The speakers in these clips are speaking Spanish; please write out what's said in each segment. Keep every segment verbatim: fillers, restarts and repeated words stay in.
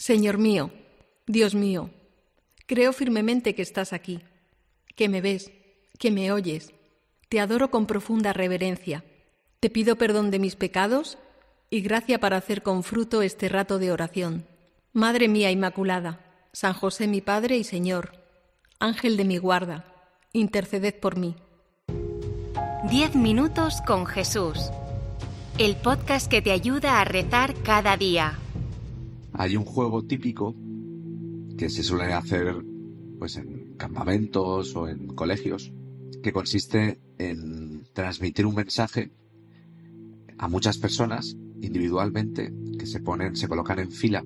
Señor mío, Dios mío, creo firmemente que estás aquí, que me ves, que me oyes. Te adoro con profunda reverencia. Te pido perdón de mis pecados y gracia para hacer con fruto este rato de oración. Madre mía Inmaculada, San José mi Padre y Señor, Ángel de mi guarda, interceded por mí. Diez minutos con Jesús. El podcast que te ayuda a rezar cada día. Hay un juego típico que se suele hacer pues en campamentos o en colegios, que consiste en transmitir un mensaje a muchas personas individualmente, que se ponen, se colocan en fila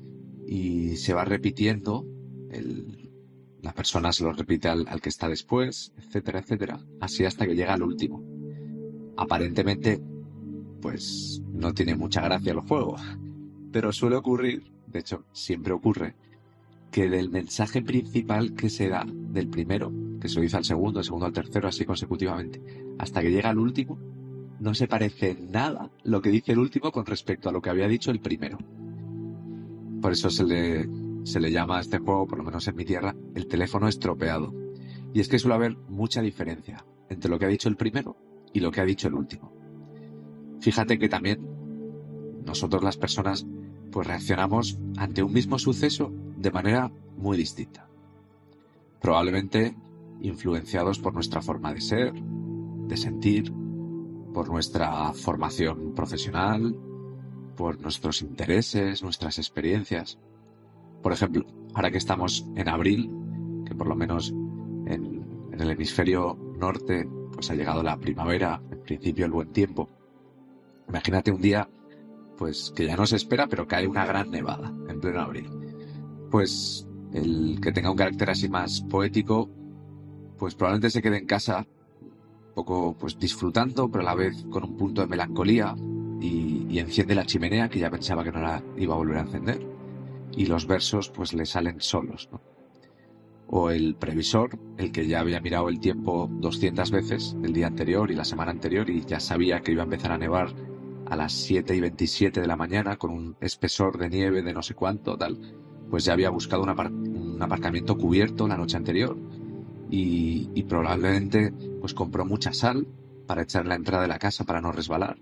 y se va repitiendo, el, la persona se lo repite al, al que está después, etcétera, etcétera, así hasta que llega al último. Aparentemente, pues no tiene mucha gracia el juego, pero suele ocurrir, de hecho siempre ocurre, que del mensaje principal que se da del primero, que se lo dice al segundo, el segundo al tercero, así consecutivamente, hasta que llega al último, no se parece nada lo que dice el último con respecto a lo que había dicho el primero. Por eso se le, se le llama a este juego, por lo menos en mi tierra, el teléfono estropeado. Y es que suele haber mucha diferencia entre lo que ha dicho el primero y lo que ha dicho el último. Fíjate que también nosotros las personas pues reaccionamos ante un mismo suceso de manera muy distinta. Probablemente influenciados por nuestra forma de ser, de sentir, por nuestra formación profesional, por nuestros intereses, nuestras experiencias. Por ejemplo, ahora que estamos en abril, que por lo menos en, en el hemisferio norte pues ha llegado la primavera, en principio el buen tiempo. Imagínate un día pues que ya no se espera, pero cae una gran nevada en pleno abril. Pues el que tenga un carácter así más poético, pues probablemente se quede en casa un poco pues disfrutando, pero a la vez con un punto de melancolía, y, y enciende la chimenea, que ya pensaba que no la iba a volver a encender, y los versos pues le salen solos, ¿no? O el previsor, el que ya había mirado el tiempo doscientas veces el día anterior y la semana anterior y ya sabía que iba a empezar a nevar a las siete y veintisiete de la mañana con un espesor de nieve de no sé cuánto, tal, pues ya había buscado un, apart- un aparcamiento cubierto la noche anterior y, y probablemente pues compró mucha sal para echar en la entrada de la casa para no resbalar.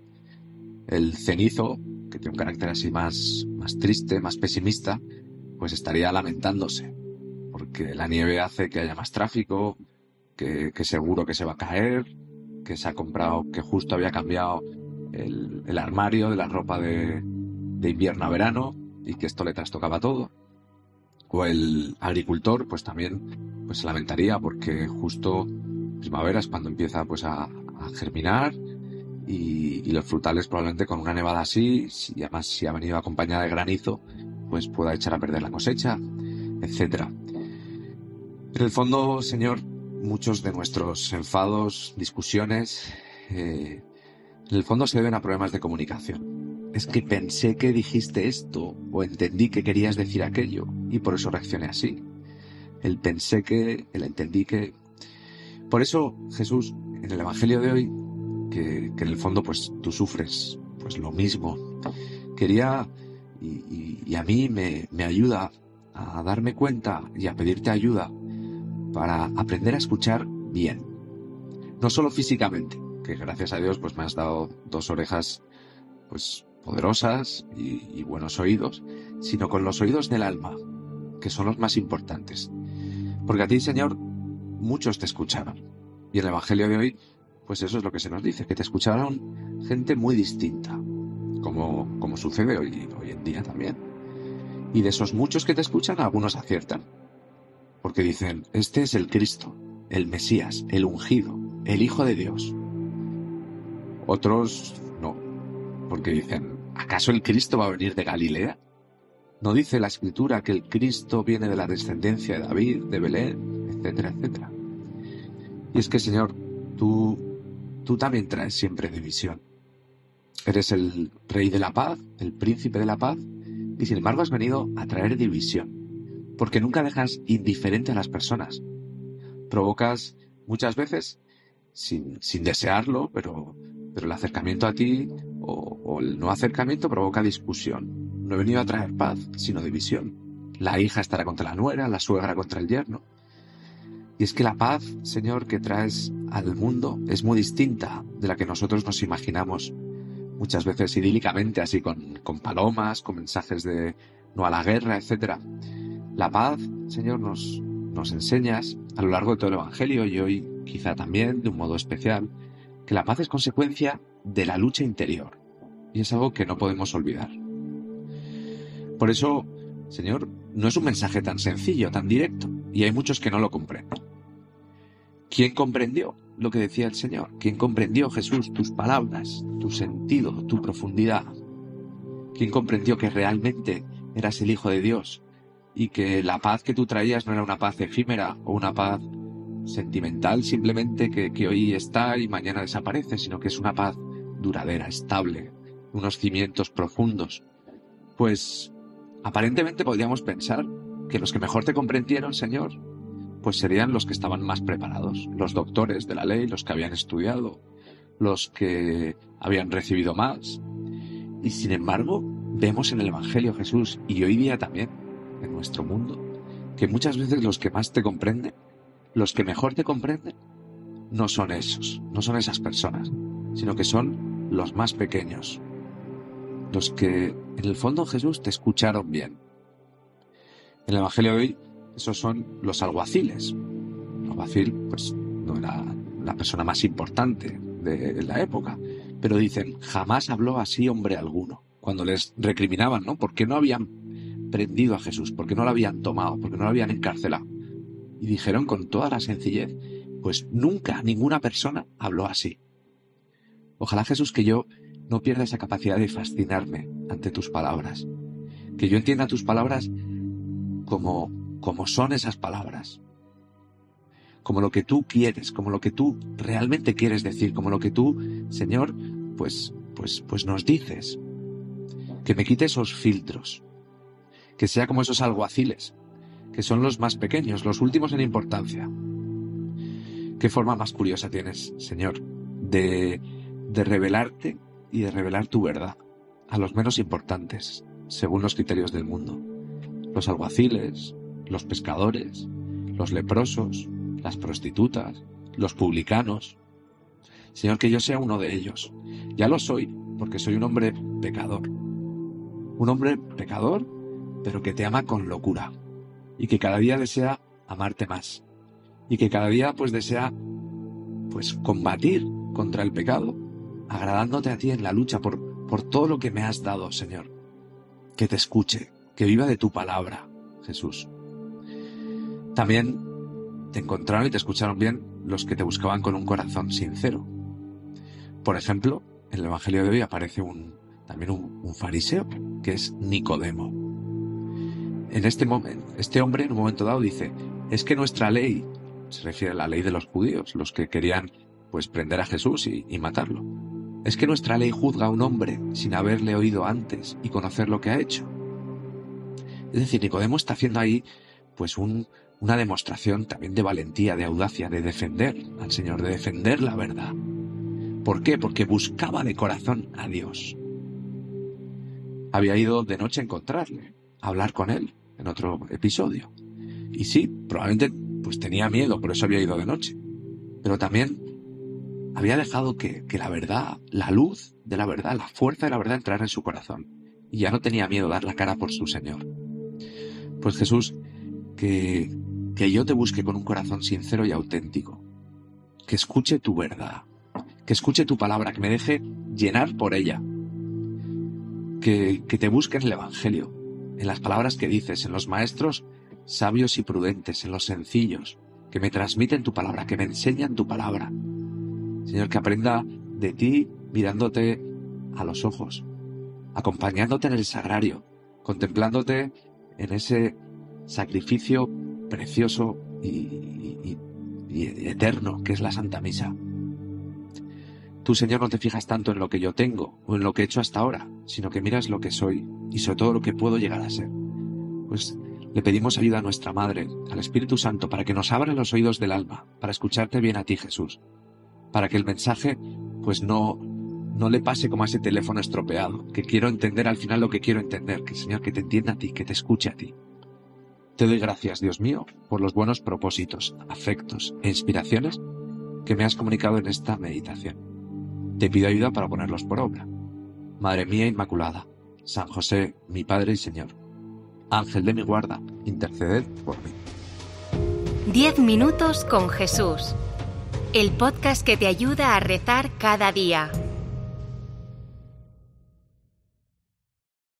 El cenizo, que tiene un carácter así más, más triste, más pesimista, pues estaría lamentándose, porque la nieve hace que haya más tráfico, que, que seguro que se va a caer, que se ha comprado, que justo había cambiado el, el armario de la ropa de, de invierno a verano y que esto le trastocaba todo. O el agricultor, pues también pues se lamentaría porque justo primavera es cuando empieza pues a, a germinar y, y los frutales probablemente con una nevada así, si además si ha venido acompañada de granizo, pues pueda echar a perder la cosecha, etcétera. En el fondo, Señor, muchos de nuestros enfados, discusiones, eh, en el fondo se deben a problemas de comunicación. Es que pensé que dijiste esto o entendí que querías decir aquello y por eso reaccioné así. El pensé que, el entendí que... Por eso, Jesús, en el Evangelio de hoy, que, que en el fondo pues tú sufres pues lo mismo, quería y, y, y a mí me, me ayuda a darme cuenta y a pedirte ayuda para aprender a escuchar bien. No solo físicamente, que gracias a Dios pues me has dado dos orejas pues poderosas y, y buenos oídos, sino con los oídos del alma, que son los más importantes. Porque a ti, Señor, muchos te escucharon. Y en el Evangelio de hoy, pues eso es lo que se nos dice, que te escucharon gente muy distinta, como, como sucede hoy, hoy en día también. Y de esos muchos que te escuchan, algunos aciertan. Porque dicen, este es el Cristo, el Mesías, el ungido, el Hijo de Dios. Otros no, porque dicen, ¿acaso el Cristo va a venir de Galilea? ¿No dice la Escritura que el Cristo viene de la descendencia de David, de Belén, etcétera, etcétera? Y es que, Señor, tú, tú también traes siempre división. Eres el Rey de la Paz, el Príncipe de la Paz, y sin embargo has venido a traer división. Porque nunca dejas indiferente a las personas. Provocas muchas veces, sin, sin desearlo, pero, pero el acercamiento a ti o, o el no acercamiento provoca discusión. no he venido a traer paz, sino división. La hija estará contra la nuera, la suegra contra el yerno. Y es que la paz, Señor, que traes al mundo es muy distinta de la que nosotros nos imaginamos, muchas veces idílicamente, así con, con palomas, con mensajes de no a la guerra, etcétera. La paz, Señor, nos, nos enseñas a lo largo de todo el Evangelio, y hoy quizá también de un modo especial, que la paz es consecuencia de la lucha interior, y es algo que no podemos olvidar. Por eso, Señor, no es un mensaje tan sencillo, tan directo, y hay muchos que no lo comprenden. ¿Quién comprendió lo que decía el Señor? ¿Quién comprendió, Jesús, tus palabras, tu sentido, tu profundidad? ¿Quién comprendió que realmente eras el Hijo de Dios y que la paz que tú traías no era una paz efímera o una paz sentimental simplemente que, que hoy está y mañana desaparece, sino que es una paz duradera, estable, unos cimientos profundos? Pues aparentemente podríamos pensar que los que mejor te comprendieron, Señor, pues serían los que estaban más preparados, los doctores de la ley, los que habían estudiado, los que habían recibido más. Y sin embargo, vemos en el Evangelio, Jesús, y hoy día también en nuestro mundo, que muchas veces los que más te comprenden, los que mejor te comprenden, no son esos, no son esas personas, sino que son los más pequeños, los que en el fondo, Jesús, te escucharon bien. En el Evangelio de hoy, esos son los alguaciles. El alguacil, pues, no era la persona más importante de la época, pero dicen, jamás habló así hombre alguno. Cuando les recriminaban, ¿no? ¿Por qué no habían prendido a Jesús? ¿Por qué no lo habían tomado? ¿Por qué no lo habían encarcelado? Y dijeron con toda la sencillez, pues nunca ninguna persona habló así. Ojalá, Jesús, que yo no pierda esa capacidad de fascinarme ante tus palabras. Que yo entienda tus palabras como, como son esas palabras. Como lo que tú quieres, como lo que tú realmente quieres decir, como lo que tú, Señor, pues, pues, pues nos dices. Que me quite esos filtros. Que sea como esos alguaciles, que son los más pequeños, los últimos en importancia. ¿Qué forma más curiosa tienes, Señor, de, de revelarte y de revelar tu verdad a los menos importantes, según los criterios del mundo? Los alguaciles, los pescadores, los leprosos, las prostitutas, los publicanos. Señor, que yo sea uno de ellos. Ya lo soy, porque soy un hombre pecador. Un hombre pecador, pero que te ama con locura. Y que cada día desea amarte más. Y que cada día, pues, desea, pues, combatir contra el pecado, agradándote a ti en la lucha por, por todo lo que me has dado, Señor. Que te escuche, que viva de tu palabra, Jesús. También te encontraron y te escucharon bien los que te buscaban con un corazón sincero. Por ejemplo, en el Evangelio de hoy aparece un, también un, un fariseo, que es Nicodemo. En este momento, este hombre en un momento dado dice, es que nuestra ley, se refiere a la ley de los judíos, los que querían pues prender a Jesús y, y matarlo. Es que nuestra ley juzga a un hombre sin haberle oído antes y conocer lo que ha hecho. Es decir, Nicodemo está haciendo ahí pues un, una demostración también de valentía, de audacia, de defender al Señor, de defender la verdad. ¿Por qué? Porque buscaba de corazón a Dios. Había ido de noche a encontrarle, a hablar con él en otro episodio. Y sí, probablemente pues tenía miedo, por eso había ido de noche. Pero también había dejado que, que la verdad, la luz de la verdad, la fuerza de la verdad entrara en su corazón. Y ya no tenía miedo de dar la cara por su Señor. Pues Jesús, que, que yo te busque con un corazón sincero y auténtico. Que escuche tu verdad. Que escuche tu palabra, que me deje llenar por ella. Que, que te busque en el Evangelio, en las palabras que dices, en los maestros sabios y prudentes, en los sencillos, que me transmiten tu palabra, que me enseñan tu palabra. Señor, que aprenda de ti mirándote a los ojos, acompañándote en el sagrario, contemplándote en ese sacrificio precioso y, y, y, y eterno que es la Santa Misa. Tú, Señor, no te fijas tanto en lo que yo tengo o en lo que he hecho hasta ahora, sino que miras lo que soy y sobre todo lo que puedo llegar a ser. Pues le pedimos ayuda a nuestra Madre, al Espíritu Santo, para que nos abra los oídos del alma, para escucharte bien a ti, Jesús, para que el mensaje pues no, no le pase como a ese teléfono estropeado, que quiero entender al final lo que quiero entender, que Señor, que te entienda a ti, que te escuche a ti. Te doy gracias, Dios mío, por los buenos propósitos, afectos e inspiraciones que me has comunicado en esta meditación. Te pido ayuda para ponerlos por obra. Madre mía Inmaculada, San José, mi Padre y Señor, Ángel de mi guarda, interceded por mí. Diez minutos con Jesús. El podcast que te ayuda a rezar cada día.